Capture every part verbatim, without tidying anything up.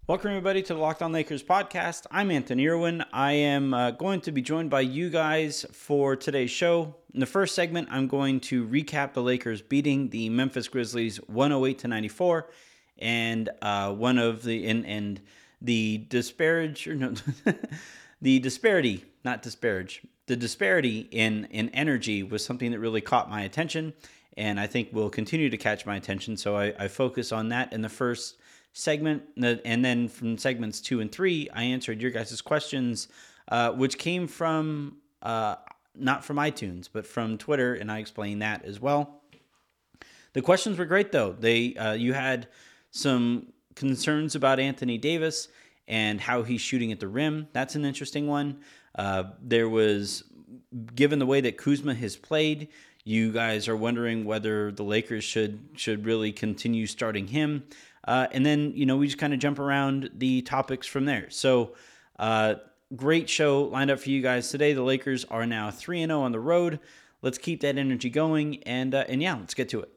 Welcome, everybody, to the Locked On Lakers podcast. I'm Anthony Irwin. I am uh, going to be joined by you guys for today's show. In the first segment, I'm going to recap the Lakers beating the Memphis Grizzlies one oh eight to ninety-four, and uh, one of the and, and the disparage or no, the disparity, not disparage, the disparity in in energy was something that really caught my attention, and I think will continue to catch my attention. So I, I focus on that in the first segment, and then from segments two and three, I answered your guys' questions, uh, which came from uh, not from iTunes, but from Twitter, and I explained that as well. The questions were great, though. They uh, you had some concerns about Anthony Davis and how he's shooting at the rim. That's an interesting one. Uh, there was, given the way that Kuzma has played, you guys are wondering whether the Lakers should should really continue starting him. Uh, and then, you know, we just kind of jump around the topics from there. So, uh, great show lined up for you guys today. The Lakers are now three and oh on the road. Let's keep that energy going. And, uh, and yeah, let's get to it.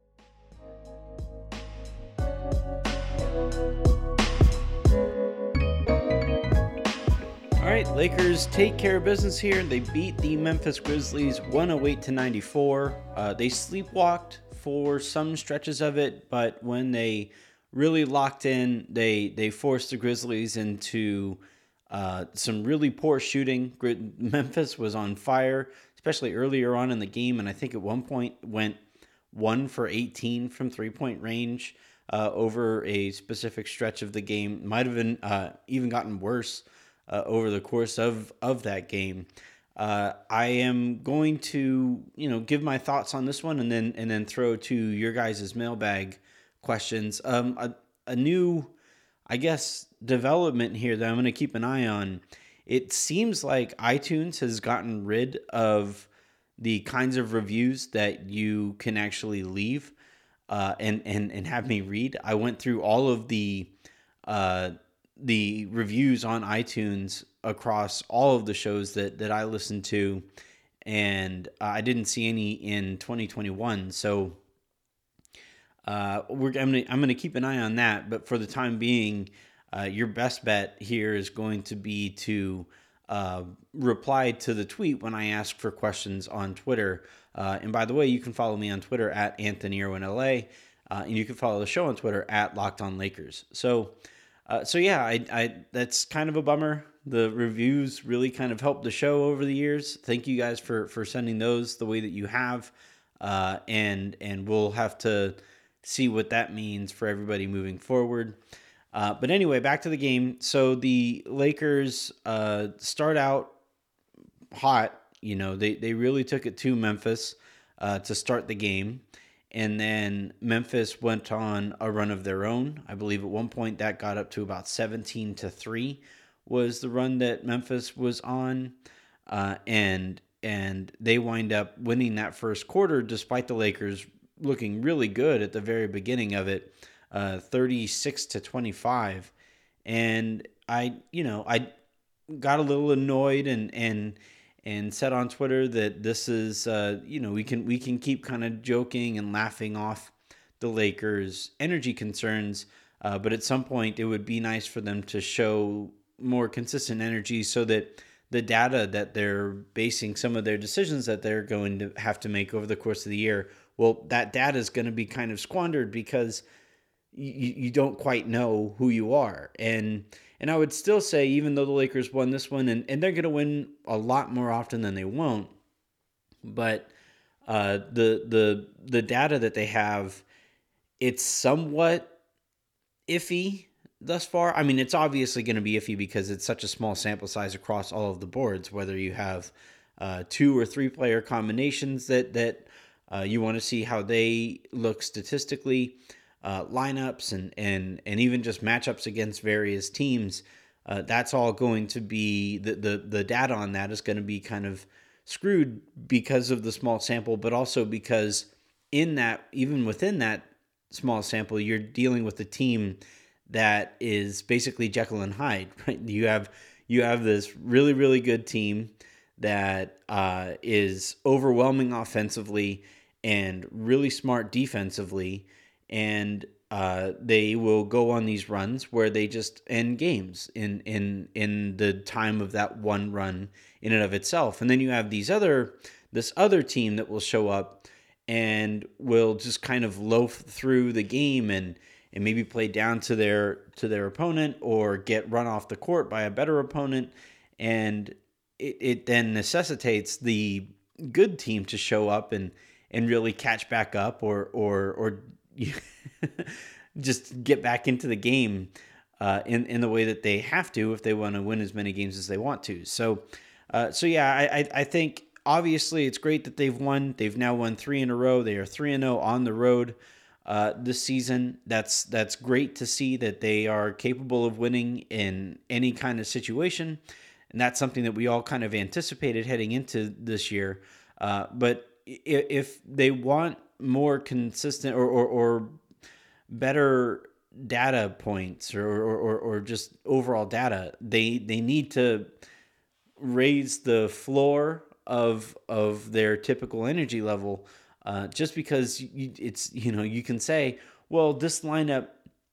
All right, Lakers take care of business here. They beat the Memphis Grizzlies one oh eight to ninety-four. Uh, they sleepwalked for some stretches of it, but when they really locked in, they they forced the Grizzlies into uh, some really poor shooting. Memphis was on fire, especially earlier on in the game, and I think at one point went one for eighteen from three-point range uh, over a specific stretch of the game. Might have been uh, even gotten worse uh, over the course of, of that game. Uh, I am going to, you know, give my thoughts on this one and then and then throw to your guys' mailbag questions. Um, a, a new, I guess, development here that I'm going to keep an eye on. It seems like iTunes has gotten rid of the kinds of reviews that you can actually leave uh, and, and, and have me read. I went through all of the uh, the reviews on iTunes across all of the shows that, that I listened to, and I didn't see any in twenty twenty-one. So Uh, we're, I'm gonna I'm gonna keep an eye on that, but for the time being, uh, your best bet here is going to be to uh, reply to the tweet when I ask for questions on Twitter. Uh, and by the way, you can follow me on Twitter at Anthony Irwin L A, uh, and you can follow the show on Twitter at Locked On Lakers. So, uh, so yeah, I, I that's kind of a bummer. The reviews really kind of helped the show over the years. Thank you guys for for sending those the way that you have, uh, and and we'll have to see what that means for everybody moving forward. Uh, but anyway, back to the game. So the Lakers uh, start out hot. You know, they, they really took it to Memphis uh, to start the game. And then Memphis went on a run of their own. I believe at one point that got up to about seventeen to three was the run that Memphis was on. Uh, and and they wind up winning that first quarter despite the Lakers looking really good at the very beginning of it, uh, thirty-six to twenty-five. And I, you know, I got a little annoyed and, and, and said on Twitter that this is, uh, you know, we can, we can keep kind of joking and laughing off the Lakers' energy concerns. Uh, but at some point it would be nice for them to show more consistent energy so that the data that they're basing some of their decisions that they're going to have to make over the course of the year, well, that data is going to be kind of squandered because you, you don't quite know who you are. And and I would still say, even though the Lakers won this one, and, and they're going to win a lot more often than they won't, but uh, the the the data that they have, it's somewhat iffy thus far. I mean, it's obviously going to be iffy because it's such a small sample size across all of the boards, whether you have uh, two or three player combinations that that Uh, you want to see how they look statistically, uh, lineups, and, and, and even just matchups against various teams. Uh, that's all going to be, the, the, the data on that is going to be kind of screwed because of the small sample, but also because in that, even within that small sample, you're dealing with a team that is basically Jekyll and Hyde, right? You have, you have this really, really good team that uh, is overwhelming offensively and really smart defensively, and uh, they will go on these runs where they just end games in in in the time of that one run in and of itself. And then you have these other this other team that will show up and will just kind of loaf through the game and and maybe play down to their to their opponent or get run off the court by a better opponent, and it, it then necessitates the good team to show up and and really catch back up or or or just get back into the game uh, in in the way that they have to if they want to win as many games as they want to. So, uh, so yeah, I, I I think obviously it's great that they've won. They've now won three in a row. They are three and zero on the road uh, this season. That's that's great to see that they are capable of winning in any kind of situation, and that's something that we all kind of anticipated heading into this year. Uh, but if, if they want more consistent or or, or better data points or, or or just overall data, they they need to raise the floor of of their typical energy level. Uh, just because you, it's you know you can say, well, this lineup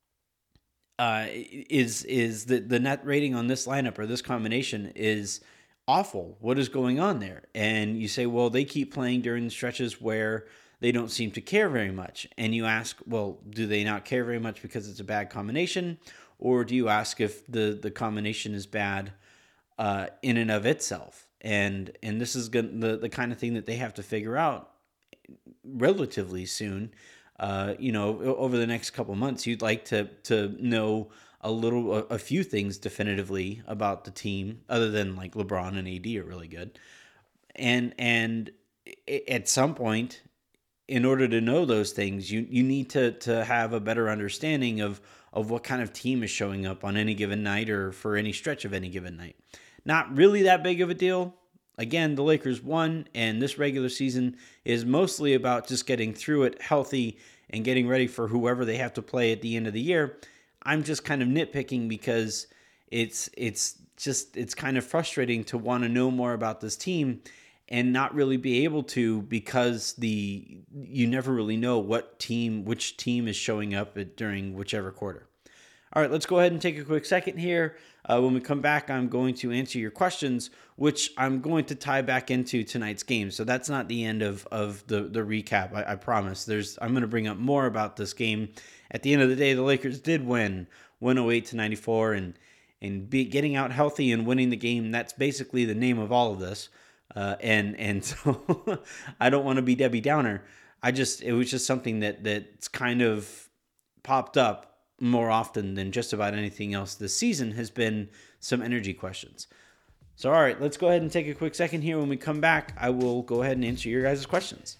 uh, is is the the net rating on this lineup or this combination is awful. What is going on there? And you say, well, they keep playing during the stretches where they don't seem to care very much. And you ask, well, do they not care very much because it's a bad combination? Or do you ask if the, the combination is bad uh, in and of itself? And and this is gonna, the, the kind of thing that they have to figure out relatively soon. Uh, you know, over the next couple months, you'd like to to know a little, a, a few things definitively about the team, other than like LeBron and A D are really good. And and at some point, in order to know those things, you you need to to have a better understanding of of what kind of team is showing up on any given night or for any stretch of any given night. Not really that big of a deal. Again, the Lakers won, and this regular season is mostly about just getting through it healthy and getting ready for whoever they have to play at the end of the year. I'm just kind of nitpicking because it's it's just it's kind of frustrating to want to know more about this team and not really be able to, because the you never really know what team, which team is showing up at, during whichever quarter. All right, let's go ahead and take a quick second here. Uh, when we come back, I'm going to answer your questions, which I'm going to tie back into tonight's game. So that's not the end of, of the, the recap, I, I promise. There's I'm going to bring up more about this game. At the end of the day, the Lakers did win one oh eight to ninety-four, and, and be, getting out healthy and winning the game, that's basically the name of all of this. Uh, and and so I don't want to be Debbie Downer. I just it was just something that that's kind of popped up more often than just about anything else this season has been some energy questions. So all right, let's go ahead and take a quick second here. When we come back, I will go ahead and answer your guys' questions.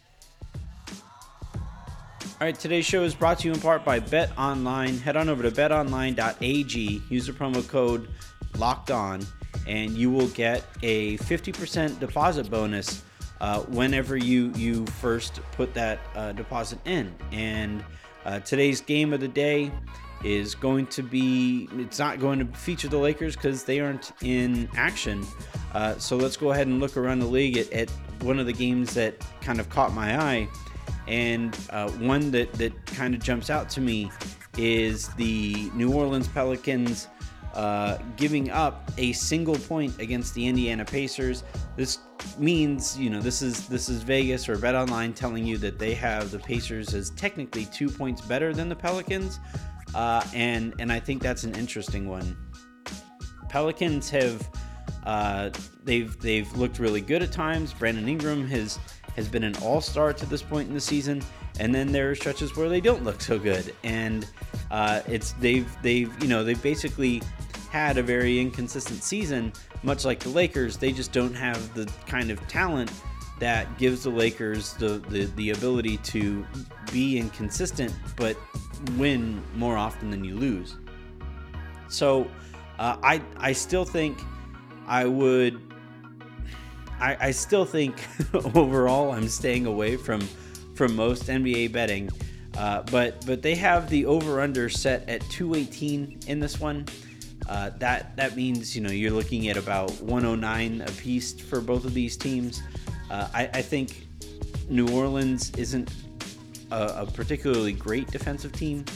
All right, today's show is brought to you in part by BetOnline. Head on over to bet online dot a g. Use the promo code LOCKEDON, and you will get a fifty percent deposit bonus uh, whenever you, you first put that uh, deposit in. And uh, today's game of the day is going to be, it's not going to feature the Lakers because they aren't in action. Uh, so let's go ahead and look around the league at, at one of the games that kind of caught my eye. And uh, one that, that kind of jumps out to me is the New Orleans Pelicans uh, giving up a single point against the Indiana Pacers. This means, you know, this is this is Vegas or BetOnline telling you that they have the Pacers as technically two points better than the Pelicans. Uh, and and I think that's an interesting one. Pelicans have uh, they've they've looked really good at times. Brandon Ingram has has been an all-star to this point in the season, and then there are stretches where they don't look so good. And uh, it's they've they've you know they've basically had a very inconsistent season, much like the Lakers. They just don't have the kind of talent that gives the Lakers the the, the ability to be inconsistent, but win more often than you lose. So uh, I I still think I would I, I still think overall I'm staying away from from most N B A betting, uh, but but they have the over-under set at two eighteen in this one. Uh, that that means, you know, you're looking at about one oh nine a piece for both of these teams. Uh, I, I think New Orleans isn't a, a particularly great defensive team,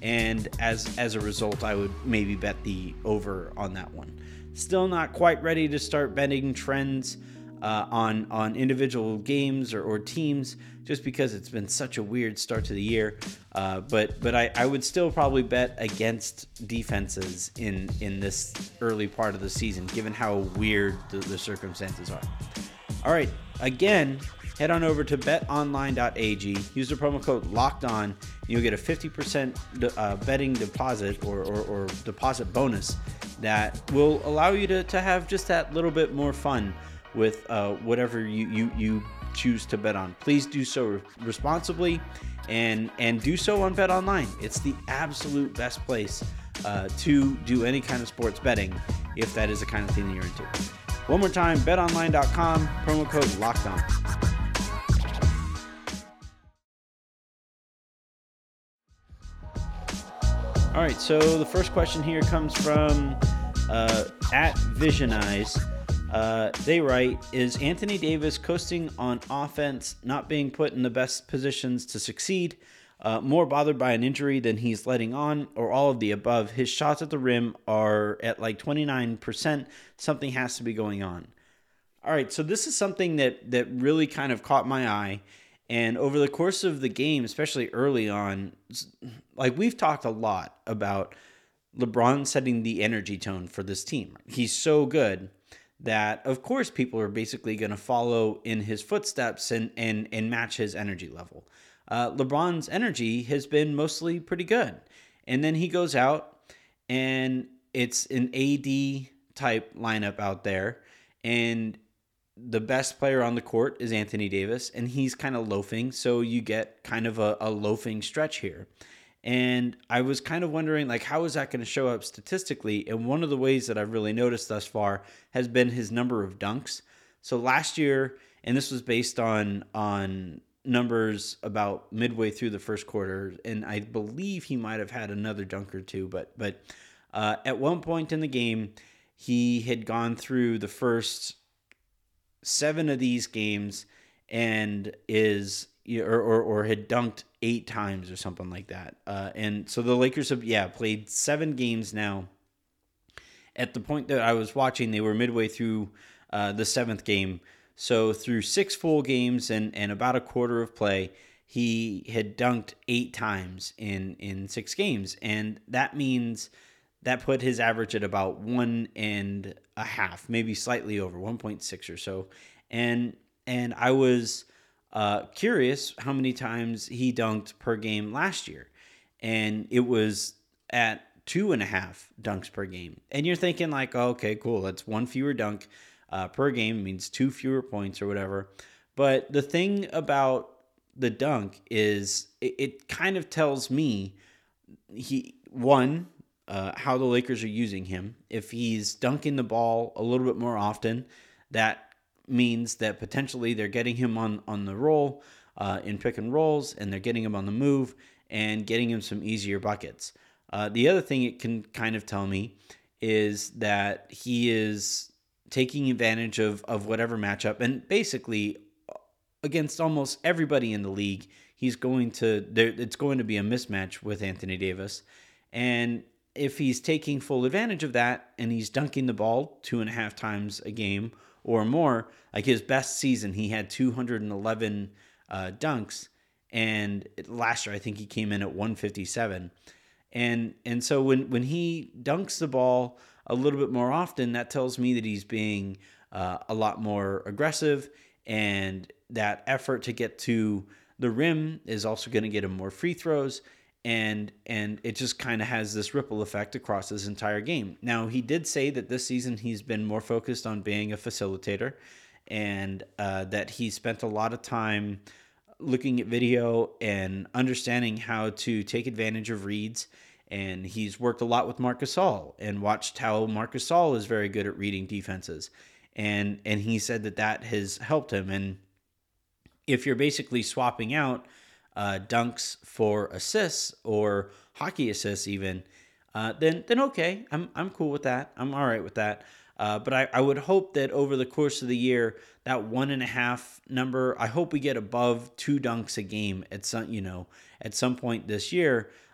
and as as a result, I would maybe bet the over on that one. Still not quite ready to start betting trends uh, on on individual games or, or teams, just because it's been such a weird start to the year. Uh, but but I, I would still probably bet against defenses in in this early part of the season, given how weird the, the circumstances are. All right, again, head on over to bet online dot a g. Use the promo code LOCKEDON. And you'll get a fifty percent de- uh, betting deposit or, or, or deposit bonus that will allow you to, to have just that little bit more fun with uh, whatever you, you, you choose to bet on. Please do so responsibly and, and do so on BetOnline. It's the absolute best place uh, to do any kind of sports betting if that is the kind of thing that you're into. One more time, bet online dot com, promo code LOCKEDON. All right, so the first question here comes from uh, at Visionize. Uh, they write, is Anthony Davis coasting on offense, not being put in the best positions to succeed, uh, more bothered by an injury than he's letting on, or all of the above? His shots at the rim are at like twenty-nine percent. Something has to be going on. All right, so this is something that, that really kind of caught my eye. And over the course of the game, especially early on, like we've talked a lot about LeBron setting the energy tone for this team. He's so good that, of course, people are basically going to follow in his footsteps and, and, and match his energy level. Uh, LeBron's energy has been mostly pretty good. And then he goes out and it's an A D type lineup out there. And the best player on the court is Anthony Davis, and he's kind of loafing, so you get kind of a, a loafing stretch here. And I was kind of wondering, like, how is that going to show up statistically? And one of the ways that I've really noticed thus far has been his number of dunks. So last year, and this was based on on numbers about midway through the first quarter, and I believe he might have had another dunk or two, but but uh, at one point in the game, he had gone through the first seven of these games and is or, or or had dunked eight times or something like that. Uh, and so the Lakers have yeah played seven games now. At the point that I was watching, they were midway through uh, the seventh game. So through six full games and, and about a quarter of play, he had dunked eight times in in six games, and that means that put his average at about one and a half, maybe slightly over one point six or so. And and I was uh, curious how many times he dunked per game last year, and it was at two and a half dunks per game. And you're thinking like, oh, okay, cool, that's one fewer dunk uh, per game, means two fewer points or whatever. But the thing about the dunk is it, it kind of tells me he one. Uh, how the Lakers are using him. If he's dunking the ball a little bit more often, that means that potentially they're getting him on, on the roll uh, in pick and rolls, and they're getting him on the move and getting him some easier buckets. Uh, the other thing it can kind of tell me is that he is taking advantage of, of whatever matchup, and basically against almost everybody in the league, he's going to there. It's going to be a mismatch with Anthony Davis, and if he's taking full advantage of that and he's dunking the ball two and a half times a game or more, like his best season, he had two hundred eleven uh, dunks. And last year, I think he came in at one fifty-seven. And and so when, when he dunks the ball a little bit more often, that tells me that he's being uh, a lot more aggressive, and that effort to get to the rim is also going to get him more free throws. And and it just kind of has this ripple effect across his entire game. Now, he did say that this season he's been more focused on being a facilitator, and uh, that he spent a lot of time looking at video and understanding how to take advantage of reads. And he's worked a lot with Marc Gasol and watched how Marc Gasol is very good at reading defenses. And, and he said that that has helped him. And if you're basically swapping out Uh, dunks for assists or hockey assists even, uh, then then okay, I'm I'm cool with that. I'm all right with that. Uh, but I, I would hope that over the course of the year, that one and a half number, I hope we get above two dunks a game at some you know at some point this year,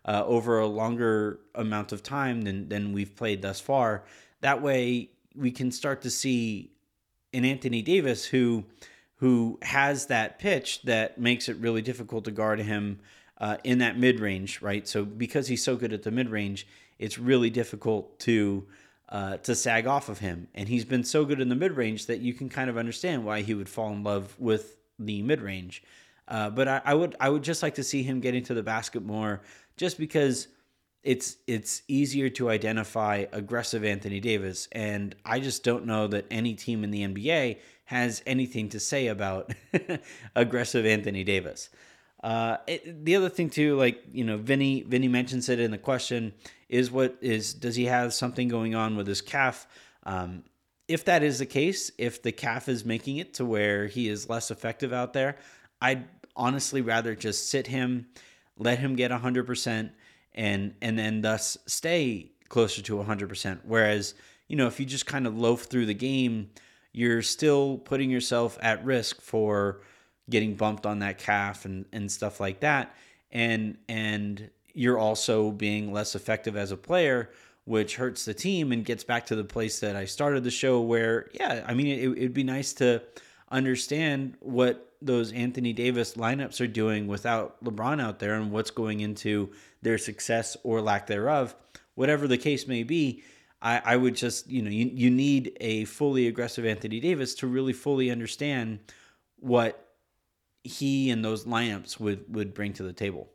uh, over a longer amount of time than than we've played thus far. That way, we can start to see an Anthony Davis who who has that pitch that makes it really difficult to guard him uh, in that mid range, right? So because he's so good at the mid range, it's really difficult to uh, to sag off of him. And he's been so good in the mid range that you can kind of understand why he would fall in love with the mid range. Uh, but I, I would I would just like to see him getting to the basket more, just because it's it's easier to identify aggressive Anthony Davis, and I just don't know that any team in the N B A has anything to say about aggressive Anthony Davis. Uh, it, the other thing too, like you know, Vinny Vinny mentions it in the question, is what is does he have something going on with his calf? Um, if that is the case, if the calf is making it to where he is less effective out there, I'd honestly rather just sit him, let him get one hundred percent, and and then thus stay closer to one hundred percent. Whereas, you know, if you just kind of loaf through the game, you're still putting yourself at risk for getting bumped on that calf and, and stuff like that. And and you're also being less effective as a player, which hurts the team and gets back to the place that I started the show where, yeah, I mean, it, it'd be nice to understand what those Anthony Davis lineups are doing without LeBron out there and what's going into their success or lack thereof. Whatever the case may be, I, I would just, you know, you, you need a fully aggressive Anthony Davis to really fully understand what he and those lineups would, would bring to the table.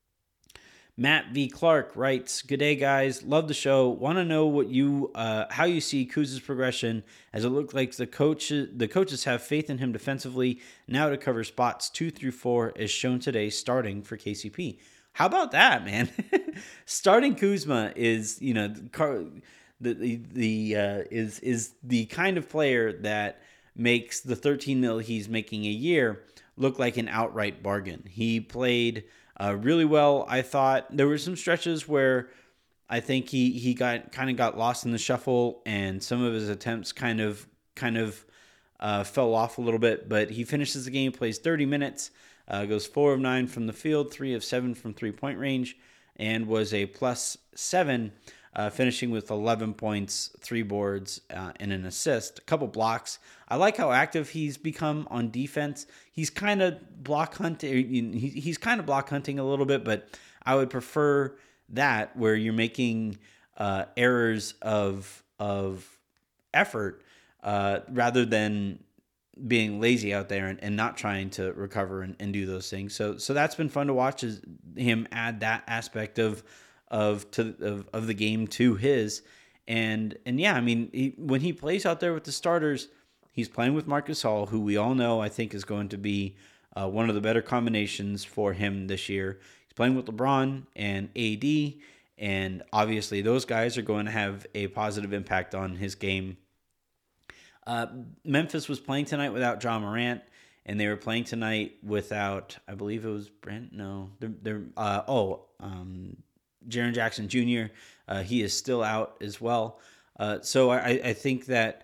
Matt V. Clark writes, "Good day, guys. Love the show. Want to know what you, uh, how you see Kuz's progression, as it looks like the coach, the coaches have faith in him defensively now to cover spots two through four, as shown today, starting for K C P." How about that, man? Starting Kuzma is, you know, the the, the uh, is is the kind of player that makes the thirteen mil he's making a year look like an outright bargain. He played Uh, really well, I thought. There were some stretches where I think he he got kind of got lost in the shuffle, and some of his attempts kind of kind of uh, fell off a little bit. But he finishes the game, plays thirty minutes, uh, goes four of nine from the field, three of seven from three point range, and was a plus seven, uh, finishing with eleven points, three boards, uh, and an assist, a couple blocks. I like how active he's become on defense. He's kind of block hunting. He's kind of block hunting a little bit, but I would prefer that, where you're making uh, errors of of effort uh, rather than being lazy out there and, and not trying to recover and, and do those things. So so that's been fun to watch, is him add that aspect of of to of, of the game to his. And and yeah, I mean, he, when he plays out there with the starters, he's playing with Marc Gasol, who we all know I think is going to be uh, one of the better combinations for him this year. He's playing with LeBron and A D, and obviously those guys are going to have a positive impact on his game. Uh, Memphis was playing tonight without Ja Morant, and they were playing tonight without, I believe it was Brent. No, they're, they're uh, oh, um, Jaren Jackson Junior Uh, he is still out as well. Uh, so I, I think that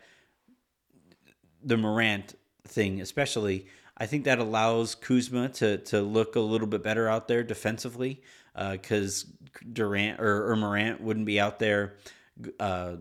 the Morant thing, especially, I think that allows Kuzma to to look a little bit better out there defensively, because uh, Durant or, or Morant wouldn't be out there. Uh,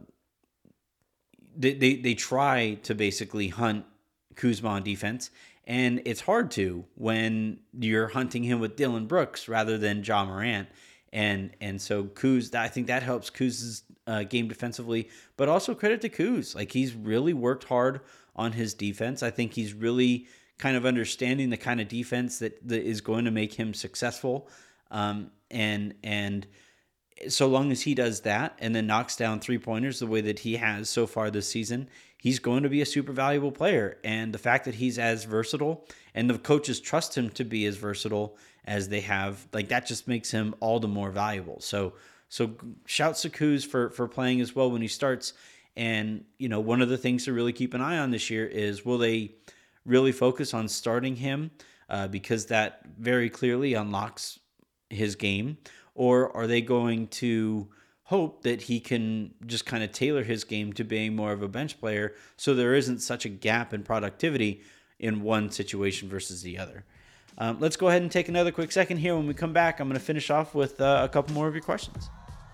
they, they they try to basically hunt Kuzma on defense, and it's hard to when you're hunting him with Dillon Brooks rather than Ja Morant. And and so Kuz, I think that helps Kuz's uh, game defensively, but also credit to Kuz. Like, he's really worked hard on his defense. I think he's really kind of understanding the kind of defense that, that is going to make him successful. Um, and and so long as he does that and then knocks down three-pointers the way that he has so far this season, he's going to be a super valuable player. And the fact that he's as versatile and the coaches trust him to be as versatile as they have, like, that just makes him all the more valuable. So so shouts to Kuz for, for playing as well when he starts. And, you know, one of the things to really keep an eye on this year is, will they really focus on starting him uh, because that very clearly unlocks his game? Or are they going to hope that he can just kind of tailor his game to being more of a bench player so there isn't such a gap in productivity in one situation versus the other? Um, let's go ahead and take another quick second here. When we come back, I'm going to finish off with uh, a couple more of your questions.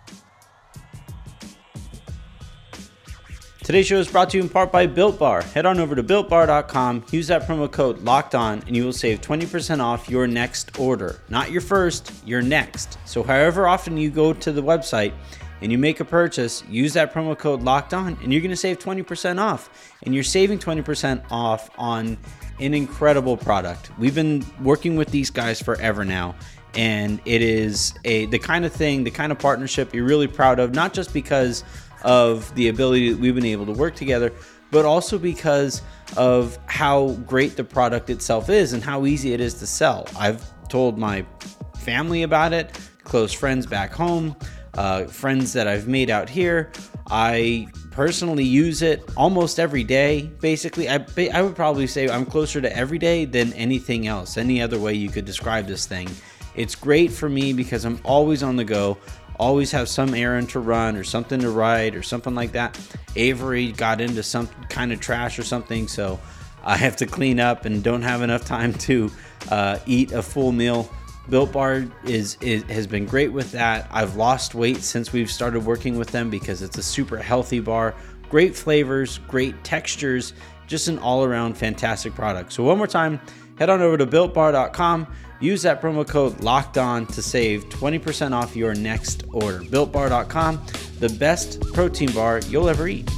Today's show is brought to you in part by Built Bar. Head on over to built bar dot com, use that promo code Locked On, and you will save twenty percent off your next order. Not your first, your next. So however often you go to the website and you make a purchase, use that promo code Locked On, and you're going to save twenty percent off. And you're saving twenty percent off on an incredible product. We've been working with these guys forever now, and it is a the kind of thing, the kind of partnership you're really proud of, not just because of the ability that we've been able to work together, but also because of how great the product itself is and how easy it is to sell. I've told my family about it, close friends back home, uh, friends that I've made out here. I personally use it almost every day. Basically, I, I would probably say I'm closer to every day than anything else, any other way you could describe this thing. It's great for me because I'm always on the go. Always have some errand to run or something to write or something like that. Avery got into some kind of trash or something, so I have to clean up and don't have enough time to uh, eat a full meal. Built Bar is, is has been great with that. I've lost weight since we've started working with them because it's a super healthy bar. Great flavors, great textures, just an all-around fantastic product. So one more time, head on over to built bar dot com. Use that promo code Locked On to save twenty percent off your next order. built bar dot com, the best protein bar you'll ever eat.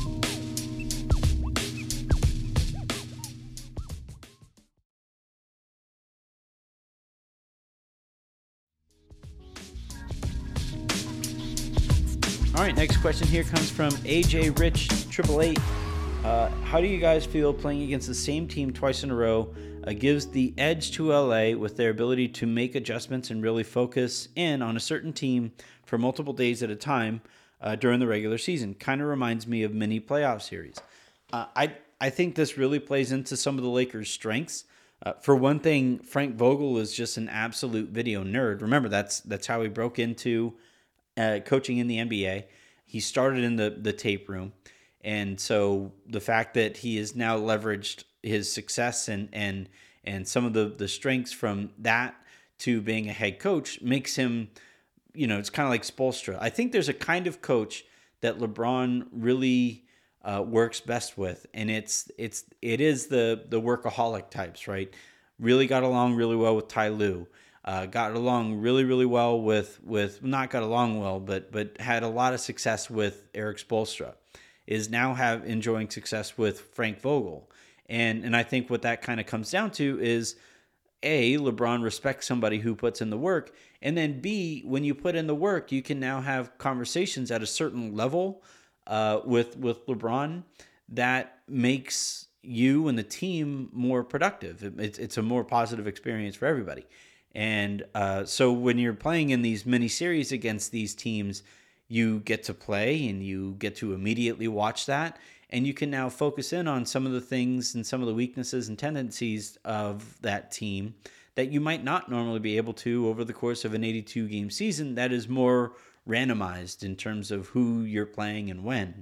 All right, next question here comes from A J Rich triple eight. Uh, how do you guys feel playing against the same team twice in a row uh, gives the edge to L A with their ability to make adjustments and really focus in on a certain team for multiple days at a time uh, during the regular season? Kind of reminds me of mini playoff series. Uh, I I think this really plays into some of the Lakers' strengths. Uh, for one thing, Frank Vogel is just an absolute video nerd. Remember, that's that's how he broke into uh, coaching in the N B A. He started in the the tape room. And so the fact that he has now leveraged his success and and and some of the, the strengths from that to being a head coach makes him, you know, it's kind of like Spoelstra. I think there's a kind of coach that LeBron really uh, works best with, and it's it's it is the the workaholic types, right? Really got along really well with Ty Lue. Uh, got along really, really well with with not got along well, but but had a lot of success with Eric Spoelstra. Is now have enjoying success with Frank Vogel. And and I think what that kind of comes down to is, A, LeBron respects somebody who puts in the work, and then B, when you put in the work, you can now have conversations at a certain level uh, with, with LeBron that makes you and the team more productive. It, it's, it's a more positive experience for everybody. And uh, so when you're playing in these mini series against these teams, you get to play and you get to immediately watch that. And you can now focus in on some of the things and some of the weaknesses and tendencies of that team that you might not normally be able to over the course of an eighty-two game season that is more randomized in terms of who you're playing and when.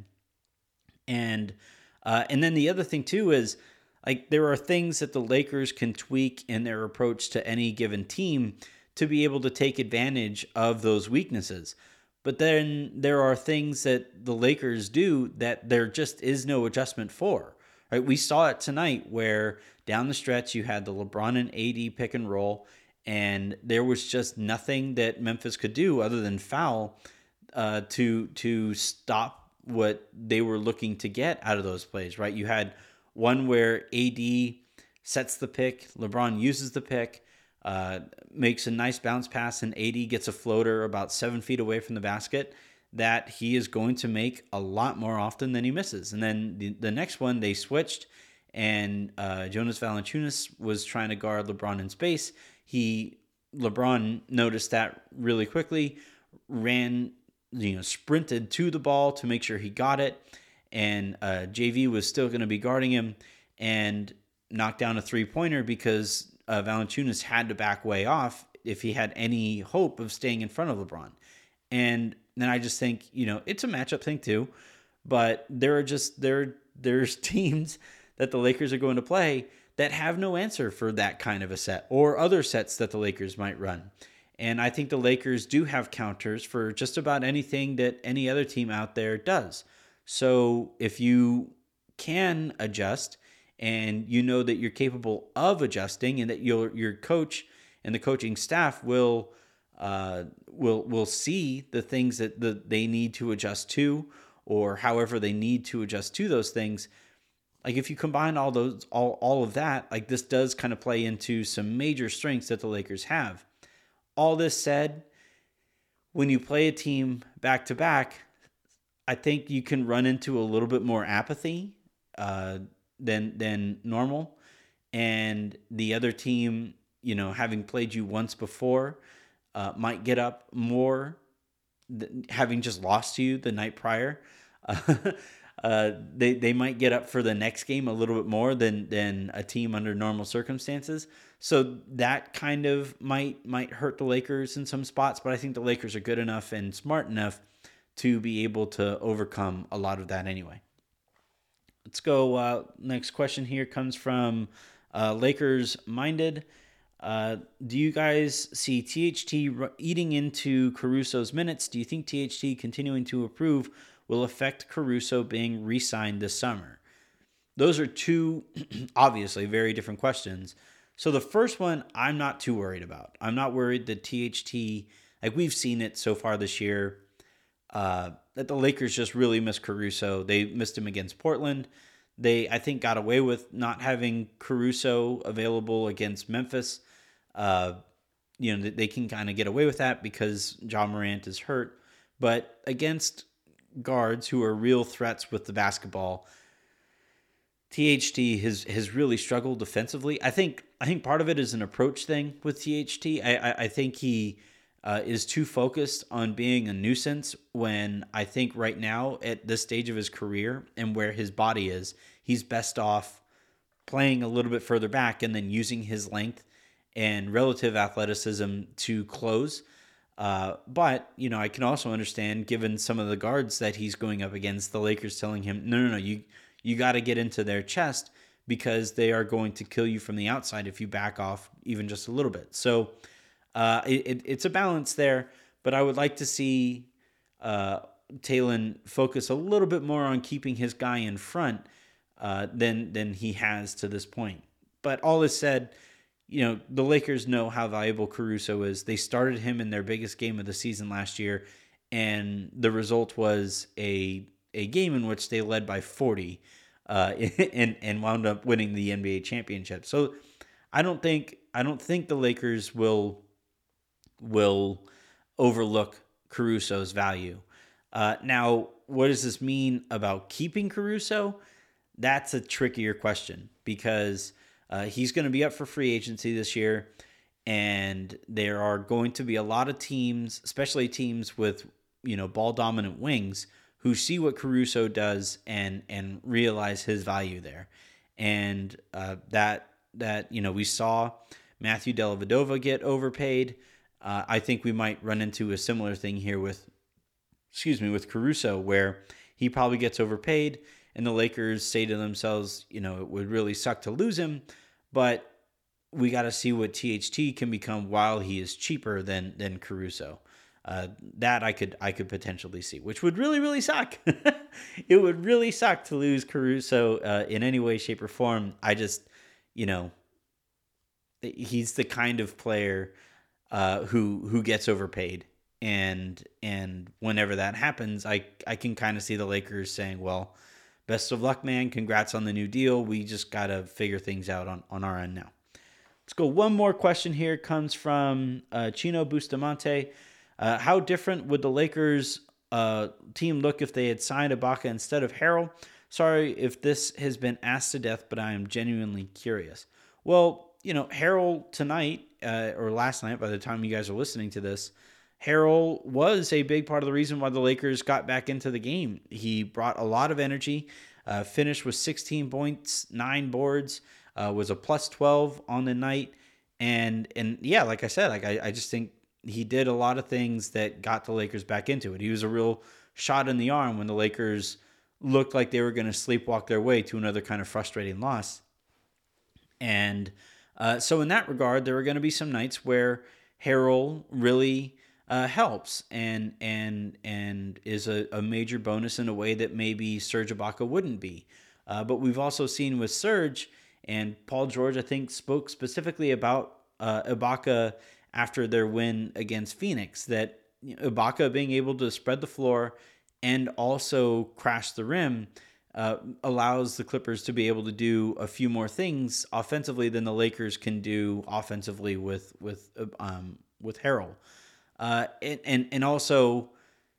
And uh, and then the other thing too is, like, there are things that the Lakers can tweak in their approach to any given team to be able to take advantage of those weaknesses. But then there are things that the Lakers do that there just is no adjustment for. Right? We saw it tonight where down the stretch you had the LeBron and A D pick and roll, and there was just nothing that Memphis could do other than foul uh, to to stop what they were looking to get out of those plays. Right? You had one where A D sets the pick, LeBron uses the pick, Uh, makes a nice bounce pass, and A D gets a floater about seven feet away from the basket that he is going to make a lot more often than he misses. And then the, the next one, they switched, and uh, Jonas Valanciunas was trying to guard LeBron in space. He LeBron noticed that really quickly, ran, you know, sprinted to the ball to make sure he got it, and uh, J V was still going to be guarding him, and knocked down a three-pointer because Uh, Valanciunas had to back way off if he had any hope of staying in front of LeBron. And then I just think, you know, it's a matchup thing too, but there are just there there's teams that the Lakers are going to play that have no answer for that kind of a set or other sets that the Lakers might run. And I think the Lakers do have counters for just about anything that any other team out there does. So if you can adjust and you know that you're capable of adjusting and that your your coach and the coaching staff will uh, will will see the things that the, they need to adjust to, or however they need to adjust to those things. Like if you combine all those all all of that, like this does kind of play into some major strengths that the Lakers have. All this said, when you play a team back to back, I think you can run into a little bit more apathy uh, than than normal, and the other team, you know, having played you once before, uh, might get up more, th- having just lost to you the night prior. Uh, uh, they they might get up for the next game a little bit more than than a team under normal circumstances. So that kind of might might hurt the Lakers in some spots, but I think the Lakers are good enough and smart enough to be able to overcome a lot of that anyway. Let's go. Uh, next question here comes from uh, Lakers Minded. Uh, do you guys see T H T eating into Caruso's minutes? Do you think T H T continuing to improve will affect Caruso being re-signed this summer? Those are two obviously very different questions. So the first one, I'm not too worried about. I'm not worried that T H T, like we've seen it so far this year, uh, that the Lakers just really miss Caruso. They missed him against Portland. They, I think, got away with not having Caruso available against Memphis. Uh, you know, they can kind of get away with that because Ja Morant is hurt. But against guards who are real threats with the basketball, T H T has has really struggled defensively. I think I think part of it is an approach thing with T H T. I I, I think he uh, is too focused on being a nuisance when I think right now at this stage of his career and where his body is, he's best off playing a little bit further back and then using his length and relative athleticism to close. Uh, but, you know, I can also understand, given some of the guards that he's going up against, the Lakers telling him, no, no, no, you you got to get into their chest because they are going to kill you from the outside if you back off even just a little bit. So uh, it, it, it's a balance there, but I would like to see uh, Talon focus a little bit more on keeping his guy in front uh, than than he has to this point. But all is said, you know, the Lakers know how valuable Caruso is. They started him in their biggest game of the season last year, and the result was a a game in which they led by forty uh, and and wound up winning the N B A championship. So I don't think I don't think the Lakers will will overlook Caruso's value. Uh, now, what does this mean about keeping Caruso? That's a trickier question because Uh, he's going to be up for free agency this year, and there are going to be a lot of teams, especially teams with, you know, ball dominant wings, who see what Caruso does and and realize his value there, and uh, that that you know we saw Matthew Dellavedova get overpaid. Uh, I think we might run into a similar thing here with, excuse me, with Caruso, where he probably gets overpaid. And the Lakers say to themselves, you know, it would really suck to lose him, but we got to see what T H T can become while he is cheaper than than Caruso. Uh, that I could I could potentially see, which would really really suck. It would really suck to lose Caruso uh, in any way, shape, or form. I just, you know, he's the kind of player uh, who who gets overpaid, and and whenever that happens, I I can kind of see the Lakers saying, well, best of luck, man. Congrats on the new deal. We just got to figure things out on, on our end now. Let's go. One more question here comes from uh, Chino Bustamante. Uh, how different would the Lakers uh, team look if they had signed Ibaka instead of Harrell? Sorry if this has been asked to death, but I am genuinely curious. Well, you know, Harrell tonight, uh, or last night by the time you guys are listening to this, Harrell was a big part of the reason why the Lakers got back into the game. He brought a lot of energy, uh, finished with sixteen points, nine boards, uh, was a plus twelve on the night. And, and yeah, like I said, like I, I just think he did a lot of things that got the Lakers back into it. He was a real shot in the arm when the Lakers looked like they were going to sleepwalk their way to another kind of frustrating loss. And uh, so in that regard, there are going to be some nights where Harrell really uh, helps and and and is a, a major bonus in a way that maybe Serge Ibaka wouldn't be. Uh, but we've also seen with Serge, and Paul George, I think, spoke specifically about uh, Ibaka after their win against Phoenix, that you know, Ibaka being able to spread the floor and also crash the rim uh, allows the Clippers to be able to do a few more things offensively than the Lakers can do offensively with with um, with Harrell. Uh, and, and and also,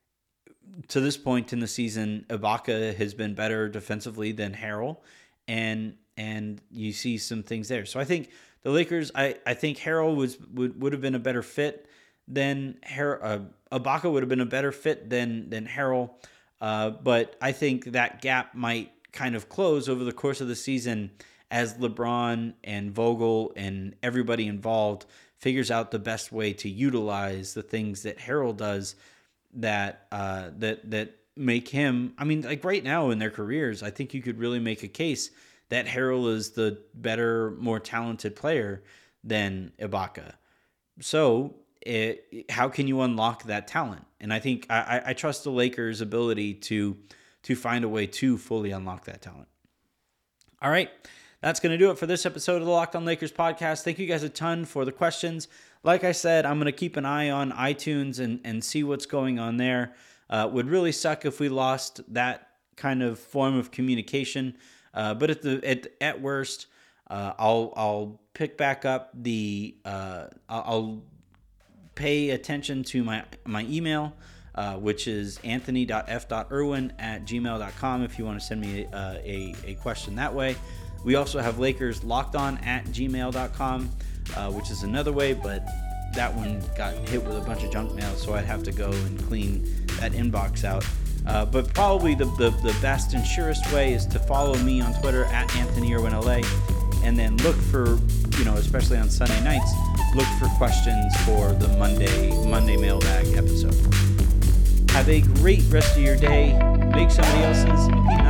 to this point in the season, Ibaka has been better defensively than Harrell, and and you see some things there. So I think the Lakers, I, I think Harrell was would, would have been a better fit than Har- uh, Ibaka would have been a better fit than than Harrell, uh, but I think that gap might kind of close over the course of the season as LeBron and Vogel and everybody involved figures out the best way to utilize the things that Harrell does that uh, that that make him. I mean, like right now in their careers, I think you could really make a case that Harrell is the better, more talented player than Ibaka. So, it, how can you unlock that talent? And I think I, I trust the Lakers' ability to to find a way to fully unlock that talent. All right. That's going to do it for this episode of the Locked On Lakers podcast. Thank you guys a ton for the questions. Like I said, I'm going to keep an eye on iTunes and, and see what's going on there. Uh, would really suck if we lost that kind of form of communication. Uh, but at the at, at worst, uh, I'll I'll pick back up the uh, I'll, I'll pay attention to my my email, uh, which is anthony dot f dot irwin at gmail dot com if you want to send me a, a, a question that way. We also have Lakers locked on at gmail dot com, uh, which is another way, but that one got hit with a bunch of junk mail, so I'd have to go and clean that inbox out. Uh, but probably the, the, the best and surest way is to follow me on Twitter at Anthony Irwin L A, and then look for, you know, especially on Sunday nights, look for questions for the Monday Monday mailbag episode. Have a great rest of your day. Make somebody else's.